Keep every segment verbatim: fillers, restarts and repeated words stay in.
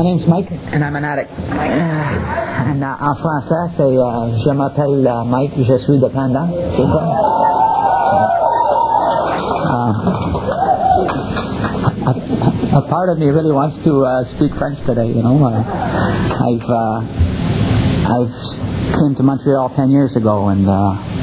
name's Mike. And I'm an addict. Euh, en, en français, c'est euh, je m'appelle uh, Mike, je suis dépendant. C'est ça? Uh, a, a part of me really wants to uh, speak French today. You know, uh, I've uh, I've came to Montreal ten years ago, and uh,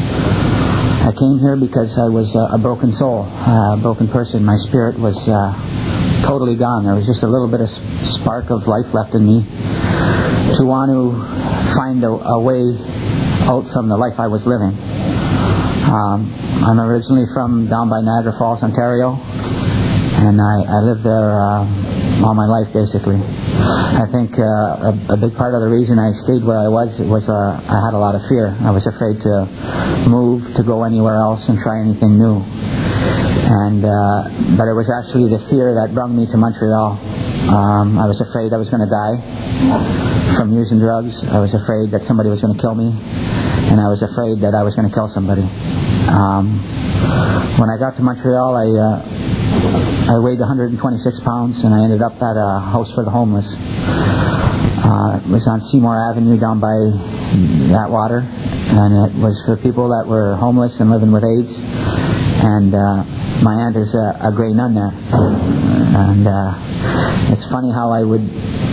I came here because I was uh, a broken soul, uh, a broken person. My spirit was uh, totally gone. There was just a little bit of spark of life left in me to want to find a, a way out from the life I was living. Um, I'm originally from down by Niagara Falls, Ontario, and I, I lived there uh, all my life, basically. I think uh, a, a big part of the reason I stayed where I was was uh, I had a lot of fear. I was afraid to move, to go anywhere else and try anything new. And uh, but it was actually the fear that brought me to Montreal. Um, I was afraid I was going to die from using drugs. I was afraid that somebody was going to kill me, and I was afraid that I was going to kill somebody. Um, when I got to Montreal, I uh, I weighed one hundred twenty-six pounds, and I ended up at a house for the homeless. Uh, it was on Seymour Avenue down by Atwater, and it was for people that were homeless and living with AIDS. And uh, my aunt is a, a grey nun there. And uh, it's funny how I would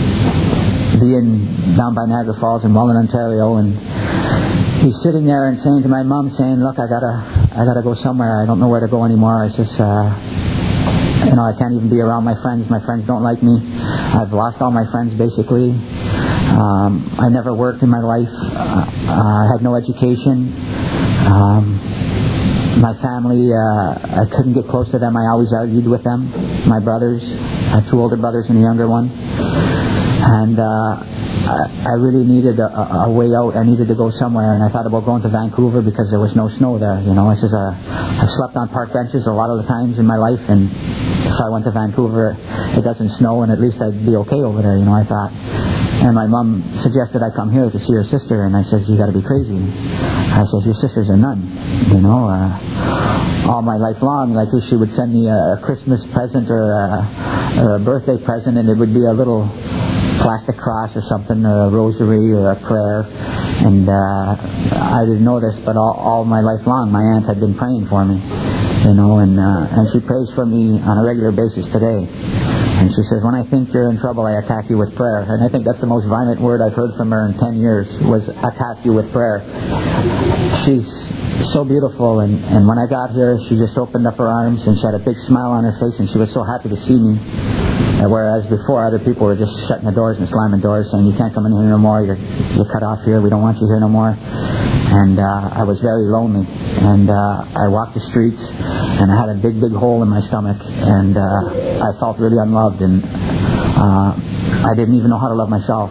be in down by Niagara Falls in Welland, Ontario, and he's sitting there and saying to my mom, saying, "Look, I gotta, I gotta go somewhere. I don't know where to go anymore." I says, uh, "You know, I can't even be around my friends. My friends don't like me. I've lost all my friends, basically. Um, I never worked in my life. Uh, I had no education. Um, my family, uh, I couldn't get close to them. I always argued with them. My brothers, I had two older brothers and a younger one. And uh, I, I really needed a, a way out. I needed to go somewhere, and I thought about going to Vancouver because there was no snow there. You know, I says, uh, I've slept on park benches a lot of the times in my life, and if I went to Vancouver, it doesn't snow, and at least I'd be okay over there. You know, I thought. And my mom suggested I come here to see her sister, and I says, "You got to be crazy." I says, "Your sister's a nun." You know, uh, all my life long, like she would send me a Christmas present or a, or a birthday present, and it would be a little plastic cross or something, or a rosary or a prayer. And uh, I didn't know this, but all, all my life long, my aunt had been praying for me, you know, and uh, and she prays for me on a regular basis today. And she says, "When I think you're in trouble, I attack you with prayer." And I think that's the most violent word I've heard from her in ten years, was attack you with prayer. She's so beautiful, and, and when I got here, she just opened up her arms, and she had a big smile on her face, and she was so happy to see me. Uh, whereas before, other people were just shutting the doors and slamming doors, saying, "You can't come in here no more, you're, you're cut off here, we don't want you here no more." And uh, I was very lonely, and uh, I walked the streets, and I had a big, big hole in my stomach, and uh, I felt really unloved, and uh, I didn't even know how to love myself.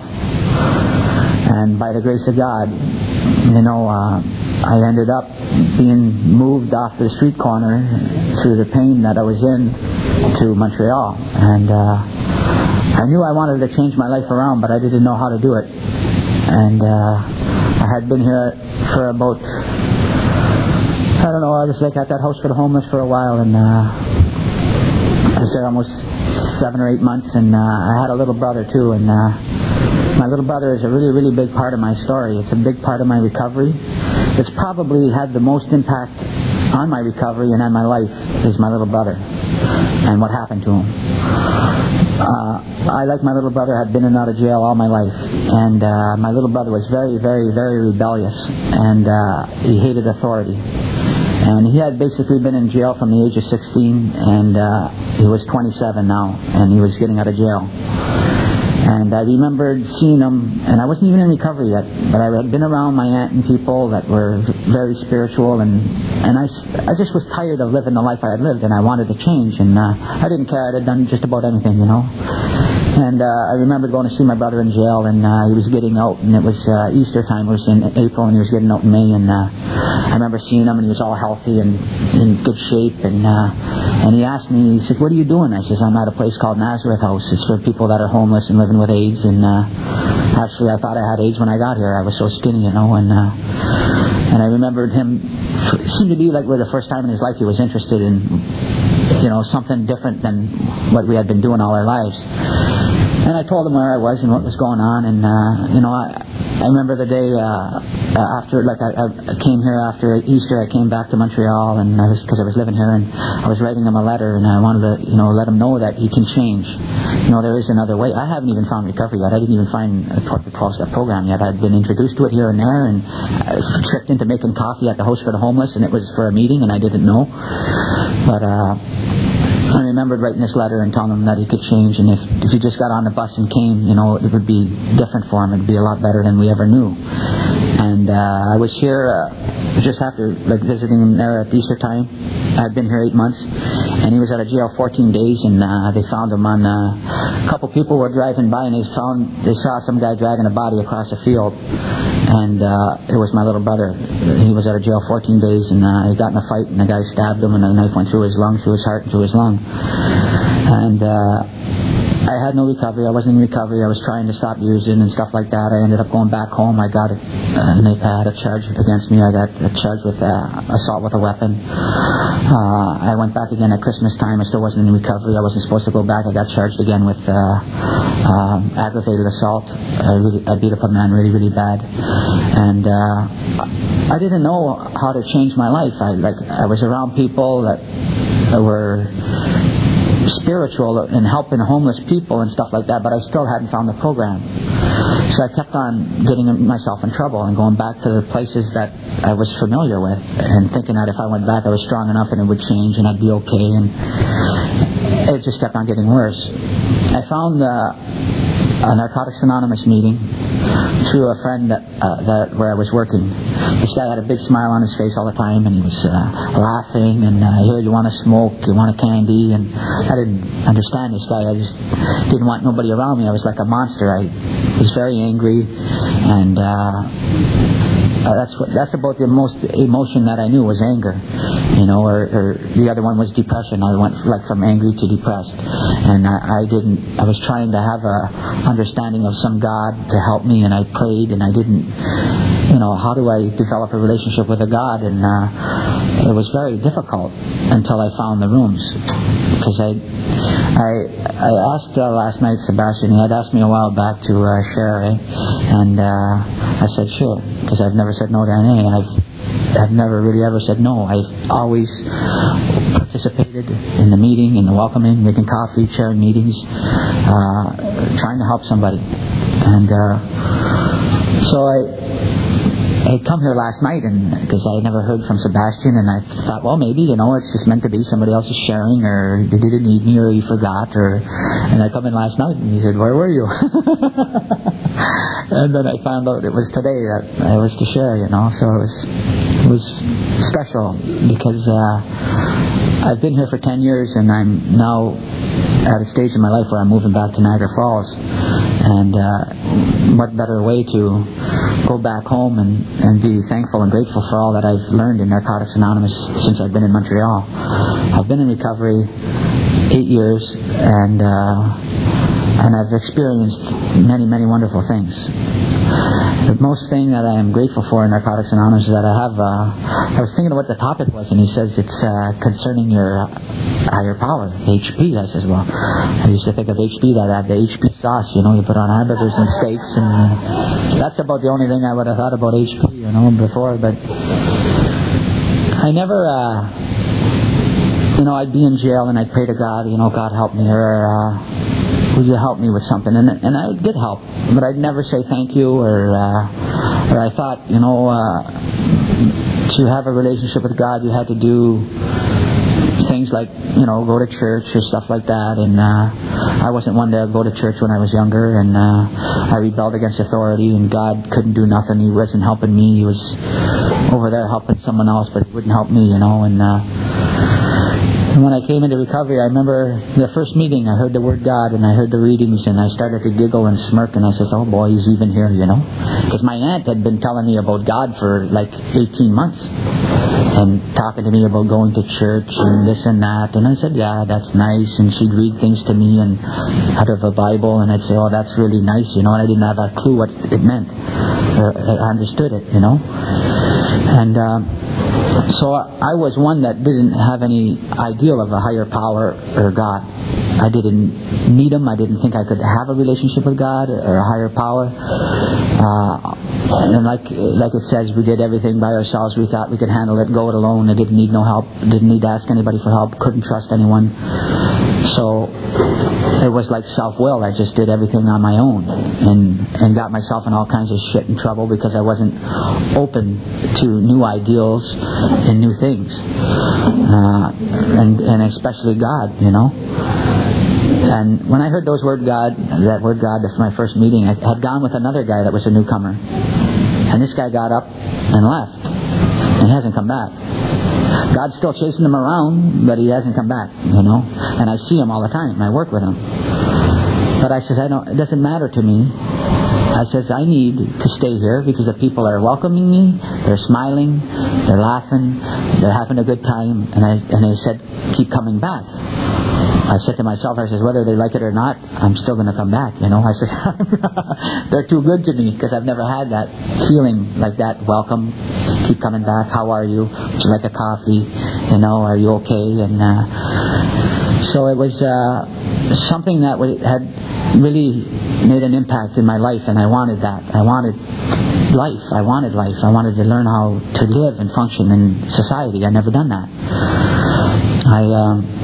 And by the grace of God, you know, uh, I ended up being moved off the street corner through the pain that I was in to Montreal. And uh, I knew I wanted to change my life around, but I didn't know how to do it. And uh, I had been here for about, I don't know, I was like at that house for the homeless for a while, and uh, I was there almost seven or eight months, and uh, I had a little brother too, and uh, my little brother is a really, really big part of my story. It's a big part of my recovery. It's probably had the most impact on my recovery and on my life is my little brother and what happened to him. Uh, I, like my little brother, had been in and out of jail all my life, and uh, my little brother was very, very, very rebellious, and uh, he hated authority. And he had basically been in jail from the age of sixteen, and uh, he was twenty-seven now, and he was getting out of jail. And I remembered seeing him, and I wasn't even in recovery yet, but I had been around my aunt and people that were very spiritual, and and I, I just was tired of living the life I had lived, and I wanted to change, and uh, I didn't care. I had done just about anything, you know. And uh, I remember going to see my brother in jail, and uh, he was getting out, and it was uh, Easter time. It was in April, and he was getting out in May, and uh, I remember seeing him, and he was all healthy and in good shape, and uh, and he asked me, he said, "What are you doing?" I says, "I'm at a place called Nazareth House. It's for people that are homeless and living with AIDS," and uh, actually I thought I had AIDS when I got here. I was so skinny, you know, and uh, and I remembered him, it seemed to be like for the first time in his life he was interested in, you know, something different than what we had been doing all our lives. And I told him where I was and what was going on. And, uh, you know, I, I remember the day uh, after, like, I, I came here after Easter. I came back to Montreal, and I was, because I was living here, and I was writing him a letter, and I wanted to, you know, let him know that he can change. You know, there is another way. I haven't even found recovery yet. I didn't even find the twelve-step program yet. I'd been introduced to it here and there, and I was tricked into making coffee at the House for the Homeless, and it was for a meeting, and I didn't know. But, uh... I remembered writing this letter and telling him that he could change, and if, if he just got on the bus and came, you know, it would be different for him. It would be a lot better than we ever knew. And uh, I was here uh, just after, like, visiting him there at Easter time. I'd been here eight months, and he was at a jail fourteen days, and uh, they found him on, uh, a couple people were driving by, and they found, they saw some guy dragging a body across a field, and uh, it was my little brother. He was at a jail fourteen days, and uh, he got in a fight, and the guy stabbed him, and a knife went through his lung, through his heart, and through his lung. And uh, I had no recovery. I wasn't in recovery. I was trying to stop using and stuff like that. I ended up going back home. I got it, uh, and they had a charge against me. I got a charge with uh, assault with a weapon. Uh, I went back again at Christmas time. I still wasn't in recovery. I wasn't supposed to go back. I got charged again with uh, um, aggravated assault. I, really, I beat up a man really, really bad. And uh, I didn't know how to change my life. I like I was around people that, that were spiritual and helping homeless people and stuff like that, but I still hadn't found the program. So I kept on getting myself in trouble and going back to the places that I was familiar with, and thinking that if I went back I was strong enough and it would change and I'd be okay, and it just kept on getting worse. I found uh, a Narcotics Anonymous meeting through a friend that, uh, that where I was working. This guy had a big smile on his face all the time, and he was uh, laughing, and uh, here, you want to smoke, you want a candy, and I didn't understand this guy. I just didn't want nobody around me. I was like a monster. I was very angry, and uh, Uh, that's what, that's about the most emotion that I knew was anger, you know, or, or the other one was depression. I went like from angry to depressed, and I, I didn't. I was trying to have a understanding of some God to help me, and I prayed, and I didn't. You know, how do I develop a relationship with a God? And uh, it was very difficult until I found the rooms, because I I I asked uh, last night Sebastian. He had asked me a while back to uh, share, eh? and uh, I said sure, because I've never said no to N A. I've I've never really ever said no. I've always participated in the meeting, in the welcoming, making coffee, chairing meetings, uh, trying to help somebody. And uh, so I I had come here last night, and because I had never heard from Sebastian, and I thought, well, maybe, you know, it's just meant to be somebody else is sharing, or they didn't need me, or he forgot, or. And I come in last night, and he said, where were you? And then I found out it was today that I was to share, you know. So it was it was special, because uh, I've been here for ten years, and I'm now at a stage in my life where I'm moving back to Niagara Falls, and uh, what better way to go back home and, and be thankful and grateful for all that I've learned in Narcotics Anonymous since I've been in Montreal. I've been in recovery eight years, and uh, and I've experienced many, many wonderful things. The most thing that I am grateful for in Narcotics Anonymous is that I have, uh, I was thinking of what the topic was, and he says it's uh, concerning your higher power, H P. I says, well, I used to think of H P that I had the H P sauce, you know, you put on hamburgers and steaks, and uh, that's about the only thing I would have thought about H P, you know, before, but I never, uh, you know, I'd be in jail and I'd pray to God, you know, God help me, or uh, would you help me with something? And and I would get help, but I'd never say thank you, or uh, or I thought, you know, uh, to have a relationship with God, you had to do things like, you know, go to church or stuff like that. And uh, I wasn't one to go to church when I was younger, and uh, I rebelled against authority, and God couldn't do nothing. He wasn't helping me. He was over there helping someone else, but he wouldn't help me, you know. And uh, And when I came into recovery, I remember the first meeting, I heard the word God, and I heard the readings, and I started to giggle and smirk, and I said, oh boy, he's even here, you know. Because my aunt had been telling me about God for like eighteen months, and talking to me about going to church and this and that. And I said, yeah, that's nice. And she'd read things to me and out of a Bible, and I'd say, oh, that's really nice, you know. And I didn't have a clue what it meant, or I understood it, you know. And um, so I was one that didn't have any ideal of a higher power or God. I didn't need Him. I didn't think I could have a relationship with God or a higher power. Uh, and like like it says, we did everything by ourselves. We thought we could handle it, go it alone. I didn't need no help. Didn't need to ask anybody for help. Couldn't trust anyone. So it was like self-will. I just did everything on my own, and and got myself in all kinds of shit and trouble because I wasn't open to new ideals and new things, uh, and and especially God, you know. And when I heard those word God, that word God, that's my first meeting, I had gone with another guy that was a newcomer, and this guy got up and left, and he hasn't come back. God's still chasing him around, but he hasn't come back, you know. And I see him all the time. I work with him. But I says, I don't. It doesn't matter to me. I says, I need to stay here because the people are welcoming me. They're smiling. They're laughing. They're having a good time. And I and they said, keep coming back. I said to myself, I says, whether they like it or not, I'm still going to come back, you know. I says, they're too good to me because I've never had that feeling like that. Welcome, keep coming back. How are you? Would you like a coffee? You know, are you okay? And uh, so it was uh, something that had really made an impact in my life, and I wanted that. I wanted life. I wanted life. I wanted to learn how to live and function in society. I'd never done that. I. Um,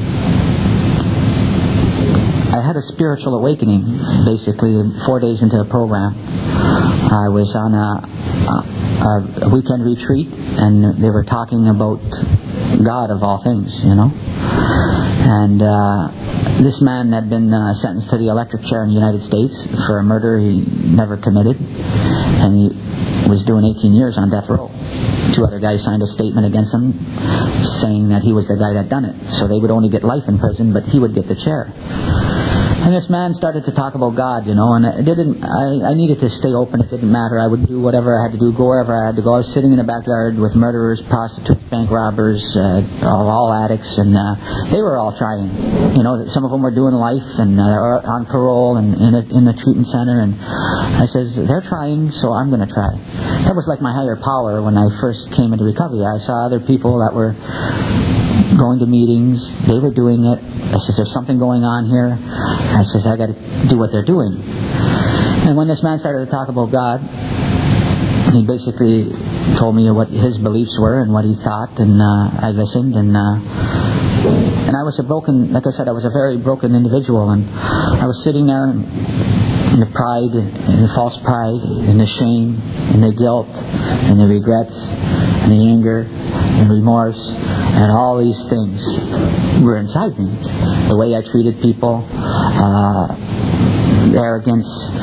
I had a spiritual awakening, basically, four days into the program. I was on a, a, a weekend retreat, and they were talking about God of all things, you know. And uh, this man had been uh, sentenced to the electric chair in the United States for a murder he never committed, and he was doing eighteen years on death row. Two other guys signed a statement against him saying that he was the guy that done it. So they would only get life in prison, but he would get the chair. And this man started to talk about God, you know, and it didn't, I, I needed to stay open. It didn't matter. I would do whatever I had to do, go wherever I had to go. I was sitting in the backyard with murderers, prostitutes, bank robbers, uh, all addicts, and uh, they were all trying. You know, some of them were doing life and uh, on parole and in a, in the treatment center. And I says, they're trying, so I'm going to try. That was like my higher power when I first came into recovery. I saw other people that were going to meetings. They were doing it. I says, there's something going on here. I says, I got to do what they're doing. And when this man started to talk about God, he basically told me what his beliefs were and what he thought, and uh, I listened, and uh, and I was a broken, like I said, I was a very broken individual, and I was sitting there in the pride, in the false pride, in the shame, in the guilt, and the regrets, and the anger, and remorse, and all these things were inside me. The way I treated people, uh, arrogance,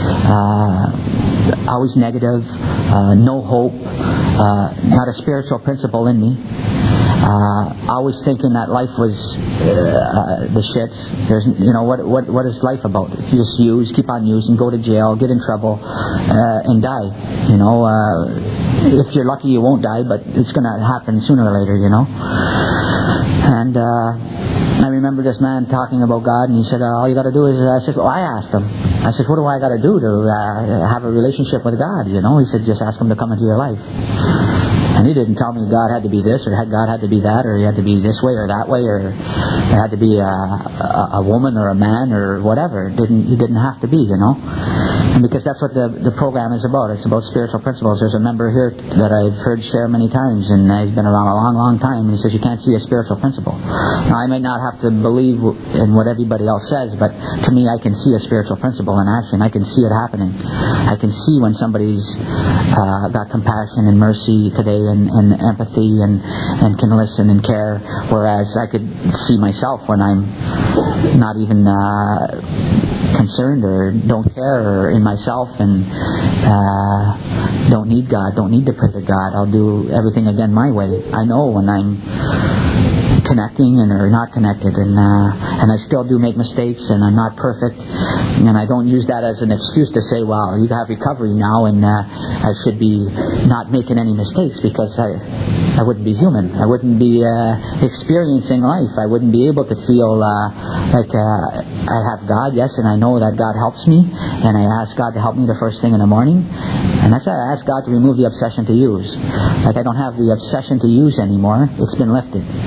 uh, always negative, uh, no hope, uh, not a spiritual principle in me. Uh, always thinking that life was uh, the shits. There's, you know, what what what is life about? You just use, keep on using, go to jail, get in trouble, uh, and die. You know, uh, if you're lucky, you won't die, but it's going to happen sooner or later. You know, and uh, I remember this man talking about God, and he said, uh, "All you got to do is," I said, "Well, I asked him. I said, what do I got to do to uh, have a relationship with God? You know?" He said, "Just ask Him to come into your life." And he didn't tell me God had to be this, or God had to be that, or he had to be this way or that way, or it had to be a, a, a woman or a man or whatever. It didn't, he didn't have to be, you know. And because that's what the, the program is about. It's about spiritual principles. There's a member here that I've heard share many times, and he's been around a long, long time, and he says you can't see a spiritual principle. Now, I may not have to believe in what everybody else says, but to me, I can see a spiritual principle in action. I can see it happening. I can see when somebody's uh, got compassion and mercy today, and, and empathy, and, and can listen and care, whereas I could see myself when I'm not even uh, concerned or don't care or in myself, and uh, don't need God, don't need to pray to God. I'll do everything again my way. I know when I'm connecting and or not connected, and uh, and I still do make mistakes, and I'm not perfect, and I don't use that as an excuse to say, well, you have recovery now, and uh, I should be not making any mistakes, because I I wouldn't be human. I wouldn't be uh, experiencing life. I wouldn't be able to feel uh, like uh, I have God, yes, and I know that God helps me, and I ask God to help me the first thing in the morning, and that's why I ask God to remove the obsession to use. Like, I don't have the obsession to use anymore. It's been lifted.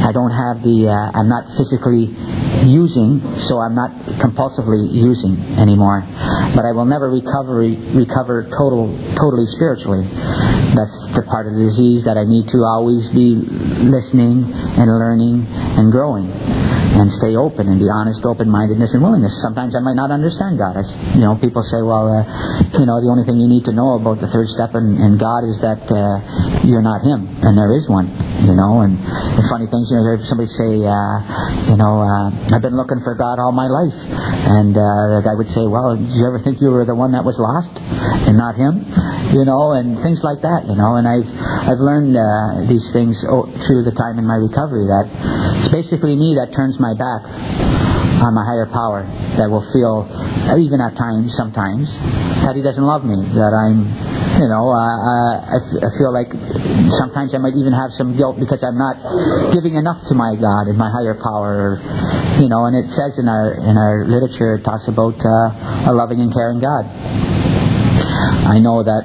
I don't have the, uh, I'm not physically using, so I'm not compulsively using anymore. But I will never recover recover total totally spiritually. That's the part of the disease that I need to always be listening and learning and growing, and stay open and be honest, open-mindedness and willingness. Sometimes I might not understand God. I, you know, people say, well, uh, you know, the only thing you need to know about the third step in, in God is that uh, you're not Him, and there is one. You know, and the funny things, you know, I heard somebody say, uh, you know, uh, I've been looking for God all my life, and uh, the guy would say, well, did you ever think you were the one that was lost and not Him? You know, and things like that. You know, and I've I've learned uh, these things through the time in my recovery, that it's basically me that turns my back on my higher power, that will feel, even at times, sometimes, that He doesn't love me, that I'm, you know, uh, uh, I, f- I feel like sometimes I might even have some guilt because I'm not giving enough to my God and my higher power, or, you know, and it says in our in our literature, it talks about uh, a loving and caring God. I know that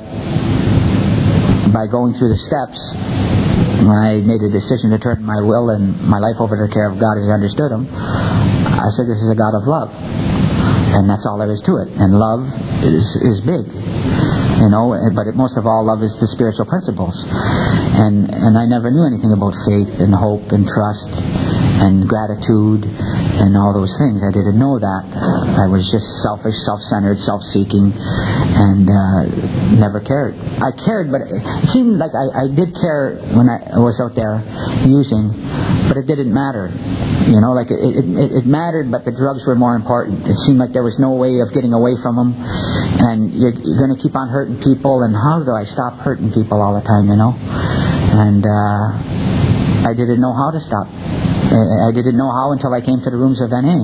by going through the steps, when I made a decision to turn my will and my life over to the care of God as I understood Him, I said, this is a God of love. And that's all there is to it. And love is is big. You know, but it, most of all, love is the spiritual principles. And and I never knew anything about faith and hope and trust and gratitude and all those things. I didn't know that. I was just selfish, self-centered, self-seeking, and uh, never cared. I cared, but it seemed like I, I did care when I was out there using, but it didn't matter. You know, like it, it, it mattered, but the drugs were more important. It seemed like there was no way of getting away from them, and you're, you're going to keep on hurting people, and how do I stop hurting people all the time, you know? And uh, I didn't know how to stop. I didn't know how until I came to the rooms of N A.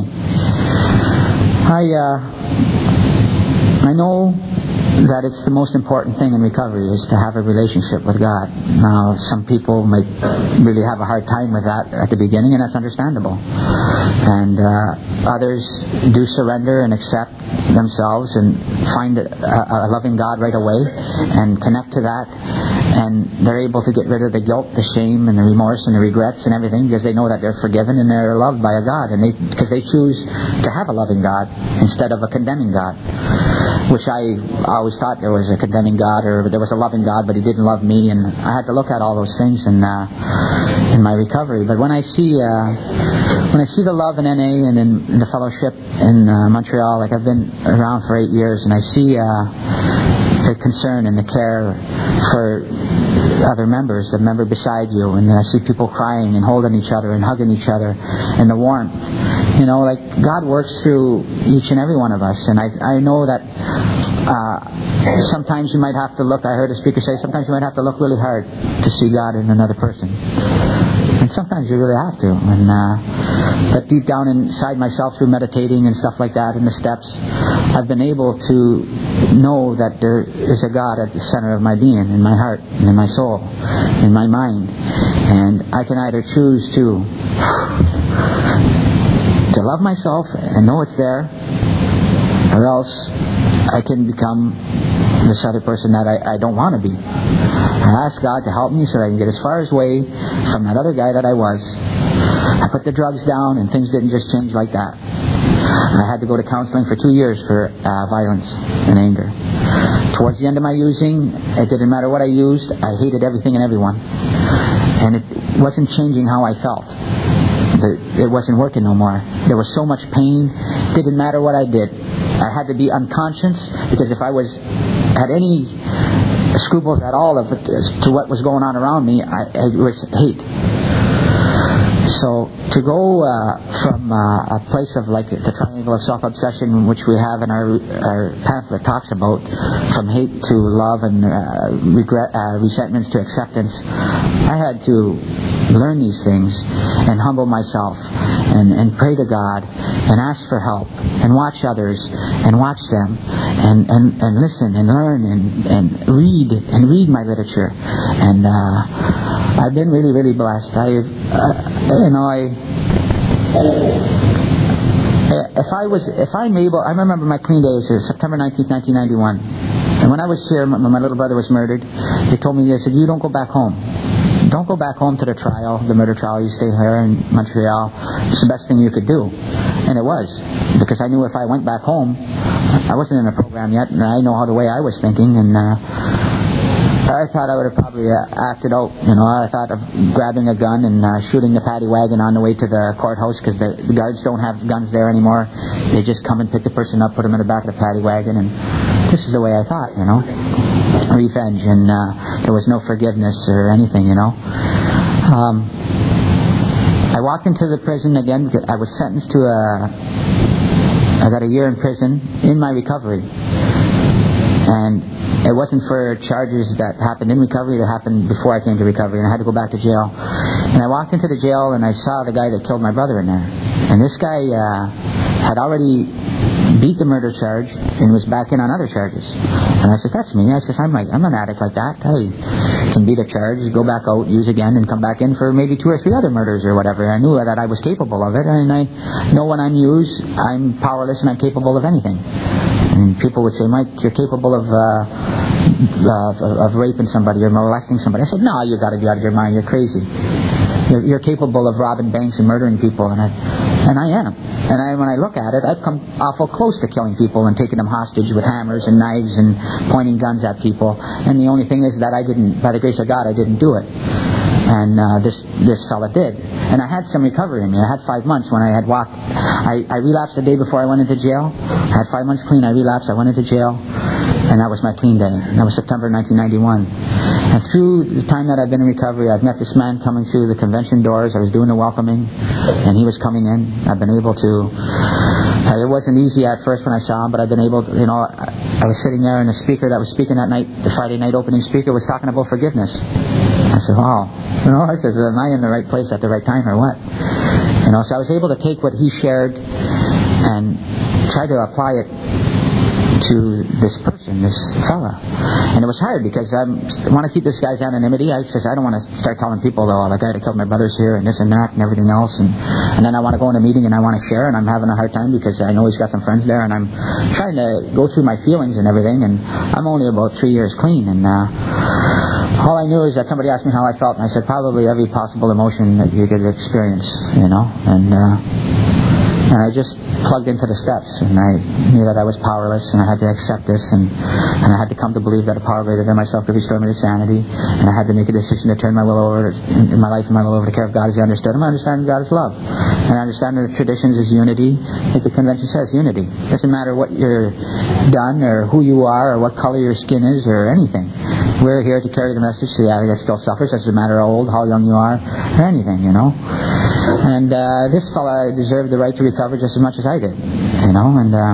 I, uh, I know that it's the most important thing in recovery is to have a relationship with God. Now, some people might really have a hard time with that at the beginning, and that's understandable. And uh, others do surrender and accept themselves and find a, a loving God right away and connect to that, and they're able to get rid of the guilt, the shame, and the remorse, and the regrets, and everything, because they know that they're forgiven and they're loved by a God, and they because they choose to have a loving God instead of a condemning God, which I always thought there was a condemning God, or there was a loving God, but He didn't love me, and I had to look at all those things in uh, in my recovery. But when I see uh, when I see the love in N A and in, in the fellowship in uh, Montreal, like I've been around for eight years, and I see uh, the concern and the care for other members, the member beside you, and I see people crying and holding each other and hugging each other, and the warmth. You know, like God works through each and every one of us, and I I know that uh, sometimes you might have to look. I heard a speaker say sometimes you might have to look really hard to see God in another person, and sometimes you really have to. And uh, but deep down inside myself, through meditating and stuff like that, and the steps, I've been able to know that there is a God at the center of my being, in my heart, and in my soul, in my mind, and I can either choose to to love myself and know it's there, or else I can become this other person that I, I don't want to be. I ask God to help me so that I can get as far as away from that other guy that I was. I put the drugs down, and things didn't just change like that. I had to go to counseling for two years for uh, violence and anger. Towards the end of my using, it didn't matter what I used. I hated everything and everyone. And it wasn't changing how I felt. It wasn't working no more. There was so much pain. Didn't matter what I did. I had to be unconscious, because if I was had any scruples at all of it, to what was going on around me, I, it was hate. So to go uh, from uh, a place of like the triangle of self-obsession, which we have in our our pamphlet talks about, from hate to love and uh, regret, uh, resentments to acceptance, I had to learn these things and humble myself and, and pray to God and ask for help and watch others and watch them and, and, and listen and learn and, and read and read my literature. And uh, I've been really, really blessed. I, uh, you know, I, if I was, if I'm able, I remember my clean days, uh, September nineteenth, nineteen ninety-one. And when I was here, my, my little brother was murdered. They told me, they said, you don't go back home. don't go back home to the trial, the murder trial. You stay here in Montreal. It's the best thing you could do. And it was. Because I knew if I went back home, I wasn't in a program yet, and I know how the way I was thinking, and uh, I thought I would have probably uh, acted out. You know, I thought of grabbing a gun and uh, shooting the paddy wagon on the way to the courthouse, because the, the guards don't have guns there anymore. They just come and pick the person up, put them in the back of the paddy wagon, and this is the way I thought, you know. Revenge, and uh, there was no forgiveness or anything, you know. Um, I walked into the prison again. I was sentenced to a... I got a year in prison in my recovery. And it wasn't for charges that happened in recovery. It happened before I came to recovery, and I had to go back to jail. And I walked into the jail, and I saw the guy that killed my brother in there. And this guy uh, had already beat the murder charge and was back in on other charges. And I said, that's me. I said, I'm like, I'm an addict like that. I can beat a charge, go back out, use again, and come back in for maybe two or three other murders or whatever. I knew that I was capable of it, and I know when I'm used, I'm powerless and I'm capable of anything. And people would say, Mike, you're capable of uh, of, of raping somebody or molesting somebody. I said, no, you got to be out of your mind. You're crazy. You're, you're capable of robbing banks and murdering people, and I and I am. And I, when I look at it, I've come awful close to killing people and taking them hostage with hammers and knives and pointing guns at people. And the only thing is that I didn't, by the grace of God, I didn't do it. And uh, this this fella did. And I had some recovery in me. I had five months when I had walked. I, I relapsed the day before I went into jail. I had five months clean. I relapsed. I went into jail. And that was my clean day. And that was September nineteen ninety-one. And through the time that I've been in recovery, I've met this man coming through the convention doors. I was doing the welcoming. And he was coming in. I've been able to... Uh, it wasn't easy at first when I saw him, but I've been able to... You know, I, I was sitting there, and the speaker that was speaking that night, the Friday night opening speaker, was talking about forgiveness. I said, wow. You know, I said, am I in the right place at the right time or what? You know, so I was able to take what he shared and try to apply it to this person, this fella. And it was hard because I'm, I want to keep this guy's anonymity. I says, I don't want to start telling people, oh, the guy that killed my brother's here and this and that and everything else. And, and then I want to go in a meeting and I want to share, and I'm having a hard time because I know he's got some friends there, and I'm trying to go through my feelings and everything. And I'm only about three years clean. And uh, all I knew is that somebody asked me how I felt, and I said, probably every possible emotion that you could experience, you know. And uh, and I just plugged into the steps, and I knew that I was powerless, and I had to accept this, and, and I had to come to believe that a power greater than myself could restore me to sanity, and I had to make a decision to turn my will over, in, in my life and my will over to the care of God as I understood Him. I understand God is love, and I understand that the traditions is unity, like the convention says, unity. It doesn't matter what you're done, or who you are, or what color your skin is, or anything. We're here to carry the message to the addict that still suffers. It doesn't matter how old, how young you are, or anything, you know. And uh, this fella deserved the right to recover just as much as I did, you know. And uh,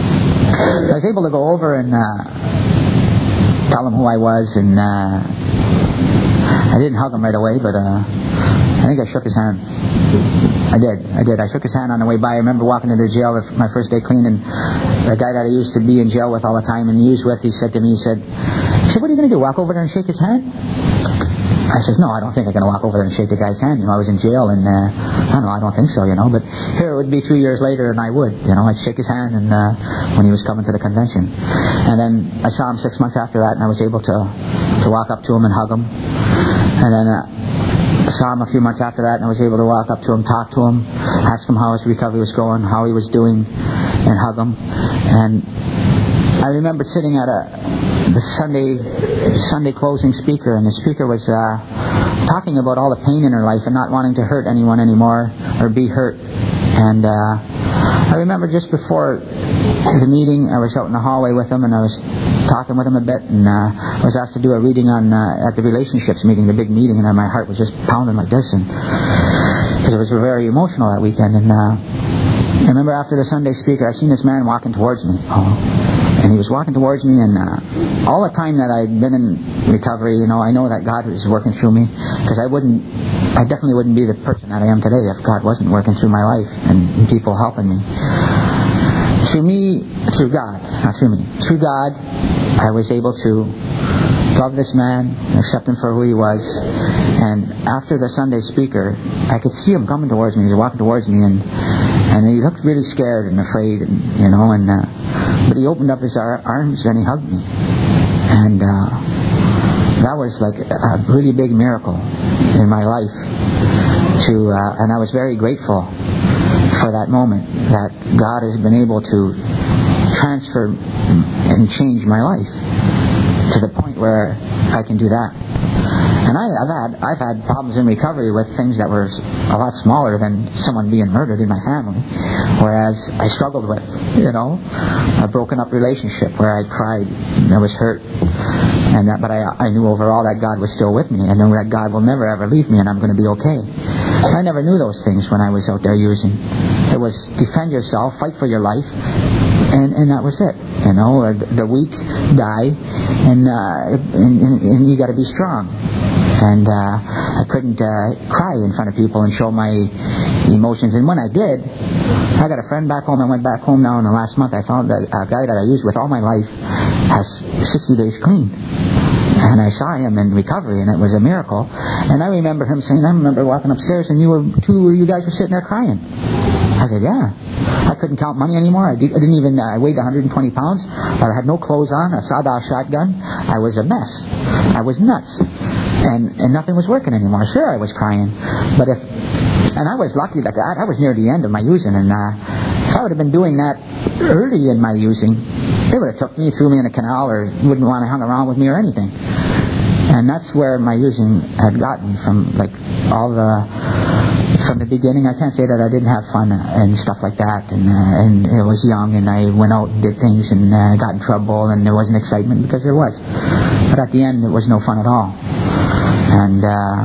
I was able to go over and uh, tell him who I was, and uh, I didn't hug him right away, but uh, I think I shook his hand. I did, I did. I shook his hand on the way by. I remember walking into the jail my first day clean, and the guy that I used to be in jail with all the time and used with, he said to me, he said, he said, what are you going to do, walk over there and shake his hand? I says, no, I don't think I'm going to walk over there and shake the guy's hand. You know, I was in jail, and uh, I don't know, I don't think so, you know. But here it would be three years later, and I would, you know, I'd shake his hand, and uh, when he was coming to the convention. And then I saw him six months after that, and I was able to to walk up to him and hug him. And then uh, I saw him a few months after that, and I was able to walk up to him, talk to him, ask him how his recovery was going, how he was doing, and hug him. And I remember sitting at a the Sunday Sunday closing speaker, and the speaker was uh, talking about all the pain in her life and not wanting to hurt anyone anymore or be hurt. And uh, I remember just before the meeting, I was out in the hallway with him, and I was talking with him a bit, and uh, I was asked to do a reading on uh, at the relationships meeting, the big meeting, and my heart was just pounding like this, and because it was very emotional that weekend. And uh, I remember after the Sunday speaker, I seen this man walking towards me. Oh. And he was walking towards me, and uh, all the time that I'd been in recovery, you know, I know that God was working through me, because I wouldn't, I definitely wouldn't be the person that I am today if God wasn't working through my life and, and people helping me. Through me, through God, not through me. Through God, I was able to love this man, accept him for who he was. And after the Sunday speaker, I could see him coming towards me. He was walking towards me, and and he looked really scared and afraid, and you know. And uh, but he opened up his ar- arms and he hugged me, and uh, that was was like a really big miracle in my life. To uh, and I was very grateful for that moment that God has been able to transfer and change my life to the point where I can do that. And I, I've had I've had problems in recovery with things that were a lot smaller than someone being murdered in my family, whereas I struggled with, you know, a broken up relationship where I cried and I was hurt, and that, but I I knew overall that God was still with me. I knew that God will never ever leave me, and I'm going to be okay. I never knew those things when I was out there using. It was defend yourself, fight for your life, and and that was it. You know, the weak die, and uh, and, and, and you got to be strong. And uh, I couldn't uh, cry in front of people and show my emotions. And when I did, I got a friend back home. I went back home now in the last month. I found that a guy that I used with all my life has sixty days clean. And I saw him in recovery, and it was a miracle. And I remember him saying, I remember walking upstairs, and you were two, you guys were sitting there crying. I said, yeah. I couldn't count money anymore. I, did, I didn't even, uh, I weighed one hundred twenty pounds. I had no clothes on, a sawed-off shotgun. I was a mess. I was nuts. And and nothing was working anymore. Sure, I was crying. But if, and I was lucky that I, I was near the end of my using, and uh, if I would have been doing that early in my using, they would have took me, threw me in a canal, or wouldn't want to hang around with me or anything. And that's where my using had gotten from, like, all the, from the beginning. I can't say that I didn't have fun and stuff like that, and uh, and I was young, and I went out and did things, and uh, got in trouble, and there wasn't excitement, because there was. But at the end, it was no fun at all. And uh,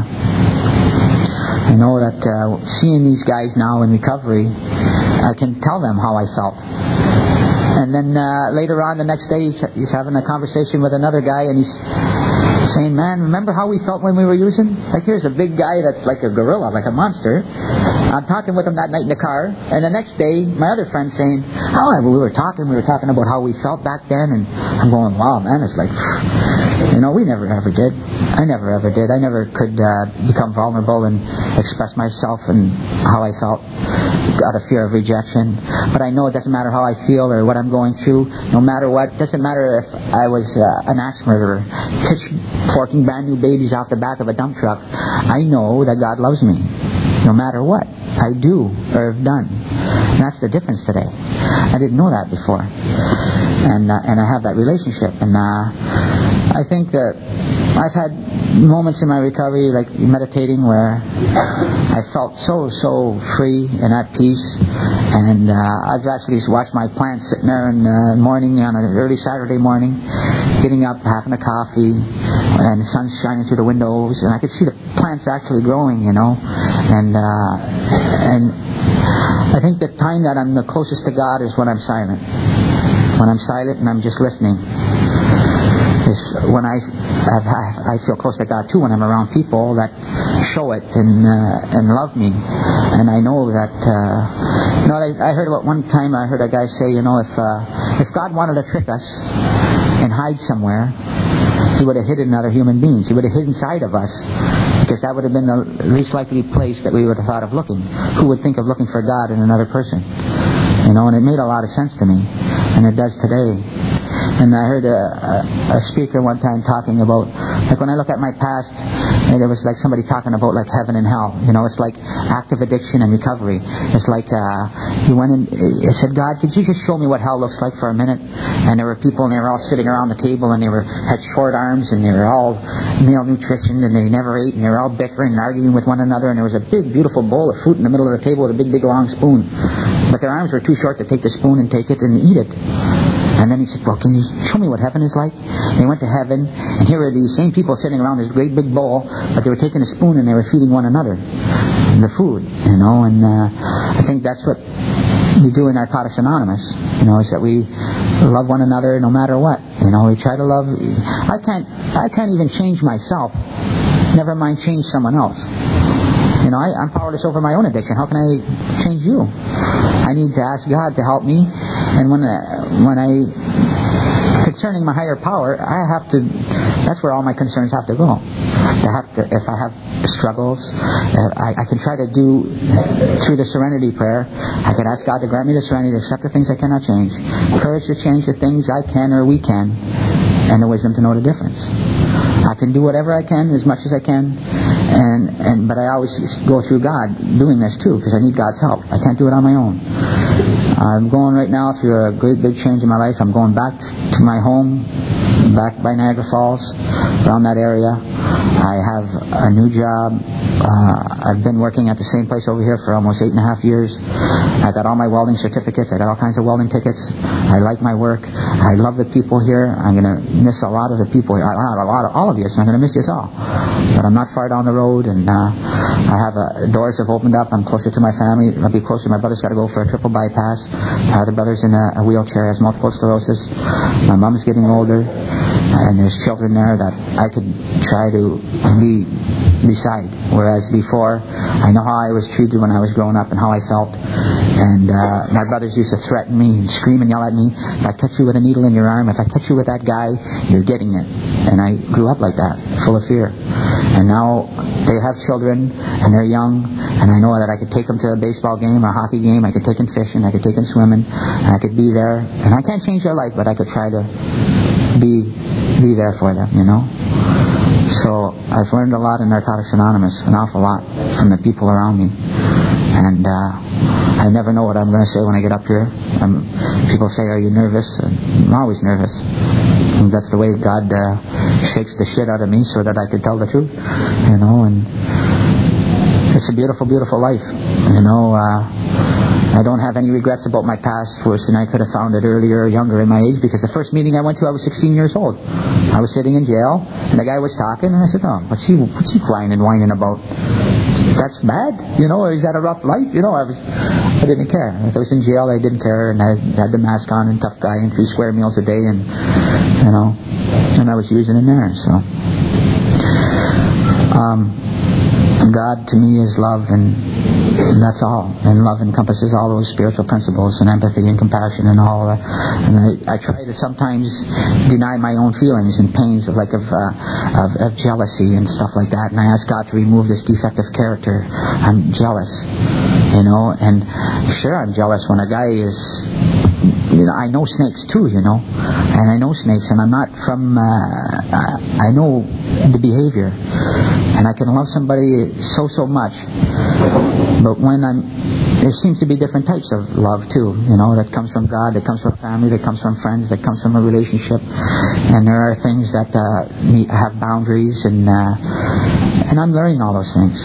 I know that uh, seeing these guys now in recovery, I can tell them how I felt. And then uh, later on the next day, he's, he's having a conversation with another guy, and he's saying, man, remember how we felt when we were using? Like, here's a big guy that's like a gorilla, like a monster. I'm talking with him that night in the car, and the next day, my other friend's saying, oh, we were talking, we were talking about how we felt back then, and I'm going, wow, man, it's like, you know, we never ever did. I never ever did. I never could uh, become vulnerable and express myself and how I felt out of fear of rejection. But I know it doesn't matter how I feel or what I'm going through, no matter what. It doesn't matter if I was uh, an axe murderer, pitchforking brand new babies off the back of a dump truck. I know that God loves me, no matter what I do or have done. And that's the difference today. I didn't know that before. And uh, and I have that relationship. And uh, I think that I've had moments in my recovery, like meditating, where I felt so, so free and at peace. And uh, I've actually watched my plants sitting there in the morning, on an early Saturday morning, getting up, having a coffee, and the sun's shining through the windows, and I could see the plants actually growing, you know. And uh, and I think the time that I'm the closest to God is when I'm silent. When I'm silent and I'm just listening. Is when I, I I feel close to God too, when I'm around people that show it and uh, and love me. And I know that uh, you know I, I heard about one time I heard a guy say, you know, if uh, if God wanted to trick us and hide somewhere, He would have hidden other human beings. He would have hid inside of us, because that would have been the least likely place that we would have thought of looking. Who would think of looking for God in another person? You know, and it made a lot of sense to me, and it does today. And I heard a, a, a speaker one time talking about, like, when I look at my past, and it was like somebody talking about like heaven and hell. You know, it's like active addiction and recovery. It's like uh, he went in, he said, God, could you just show me what hell looks like for a minute? And there were people, and they were all sitting around the table, and they were had short arms, and they were all malnutritioned, and they never ate, and they were all bickering and arguing with one another. And there was a big, beautiful bowl of fruit in the middle of the table with a big, big, long spoon. But their arms were too short to take the spoon and take it and eat it. And then he said, well, can you show me what heaven is like? And they went to heaven, and here were these same people sitting around this great big bowl, but they were taking a spoon and they were feeding one another the food, you know. And uh, I think that's what we do in Narcotics Anonymous, you know, is that we love one another no matter what. You know, we try to love. I can't, I can't even change myself, never mind change someone else. You know, I, I'm powerless over my own addiction. How can I change you? I need to ask God to help me. And when uh, when I, concerning my higher power, I have to, that's where all my concerns have to go. To have to, if I have struggles, uh, I, I can try to do, through the serenity prayer, I can ask God to grant me the serenity to accept the things I cannot change, courage to change the things I can or we can, and the wisdom to know the difference. I can do whatever I can, as much as I can, and and but I always go through God doing this too, because I need God's help. I can't do it on my own. I'm going right now through a great big change in my life. I'm going back to my home, back by Niagara Falls, around that area. I have a new job. Uh, I've been working at the same place over here for almost eight and a half years. I got all my welding certificates. I got all kinds of welding tickets. I like my work. I love the people here. I'm going to miss a lot of the people here. Not a lot of all of you, so I'm going to miss you all. But I'm not far down the road, and uh, I have a, doors have opened up. I'm closer to my family. I'll be closer. My brother's got to go for a triple bypass. My other brother's in a, a wheelchair, has multiple sclerosis. My mom's getting older, and there's children there that I could try to be beside. Whereas before, I know how I was treated when I was growing up and how I felt. And uh, my brothers used to threaten me and scream and yell at me. If I catch you with a needle in your arm, if I catch you with that guy, you're getting it. And I grew up like that, full of fear. And now they have children, and they're young, and I know that I could take them to a baseball game or a hockey game. I could take them fishing. I could take them swimming. And I could be there. And I can't change their life, but I could try to be be there for them, you know. So I've learned a lot in Narcotics Anonymous, an awful lot from the people around me. And uh, I never know what I'm going to say when I get up here. Um, people say, "Are you nervous?" I'm always nervous. And that's the way God uh, shakes the shit out of me so that I could tell the truth, you know. And it's a beautiful, beautiful life, you know. Uh, I don't have any regrets about my past, worse than I could have found it earlier or younger in my age, because the first meeting I went to, I was sixteen years old. I was sitting in jail, and the guy was talking, and I said, "Oh, what's he, what's he whining and whining about? That's bad, you know, or is that a rough life?" You know, I was, I didn't care. If I was in jail, I didn't care, and I had the mask on, and tough guy, and three square meals a day, and, you know, and I was using in there, so. Um, God to me is love, and And that's all. And love encompasses all those spiritual principles and empathy and compassion and all. Uh, and I, I try to sometimes deny my own feelings and pains of like of, uh, of of jealousy and stuff like that. And I ask God to remove this defective character. I'm jealous, you know. And sure, I'm jealous when a guy is. You know, I know snakes too, you know, and I know snakes, and I'm not from. Uh, I know the behavior, and I can love somebody so so much. But when I'm, there seems to be different types of love too, you know, that comes from God, that comes from family, that comes from friends, that comes from a relationship, and there are things that uh, need, have boundaries, and uh, and I'm learning all those things.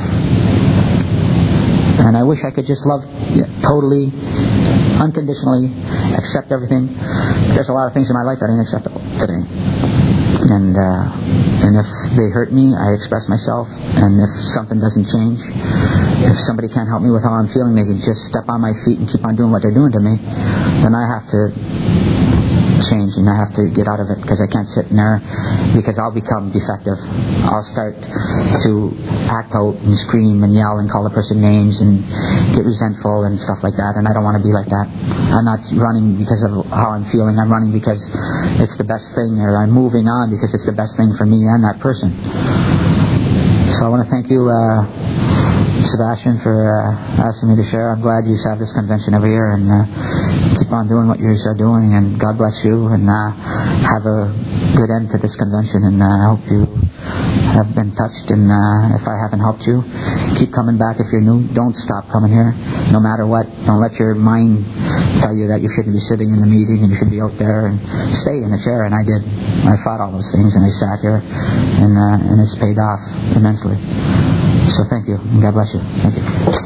And I wish I could just love totally, unconditionally, accept everything. There's a lot of things in my life that ain't acceptable today. And uh, and if they hurt me, I express myself. And if something doesn't change, if somebody can't help me with how I'm feeling, they can just step on my feet and keep on doing what they're doing to me, then I have to change, and I have to get out of it, because I can't sit in there, because I'll become defective. I'll start to act out and scream and yell and call the person names and get resentful and stuff like that, and I don't want to be like that. I'm not running because of how I'm feeling. I'm running because it's the best thing, or I'm moving on because it's the best thing for me and that person. So I want to thank you, uh, Sebastian, for uh, asking me to share. I'm glad you have this convention every year, and uh, keep on doing what you are doing, and God bless you, and uh, have a good end to this convention, and uh, I hope you have been touched, and uh, if I haven't helped you, keep coming back. If you're new, don't stop coming here, no matter what. Don't let your mind tell you that you shouldn't be sitting in the meeting and you should be out there, and stay in the chair, and I did. I fought all those things, and I sat here, and uh, and it's paid off immensely. So thank you, and God bless you. Thank you.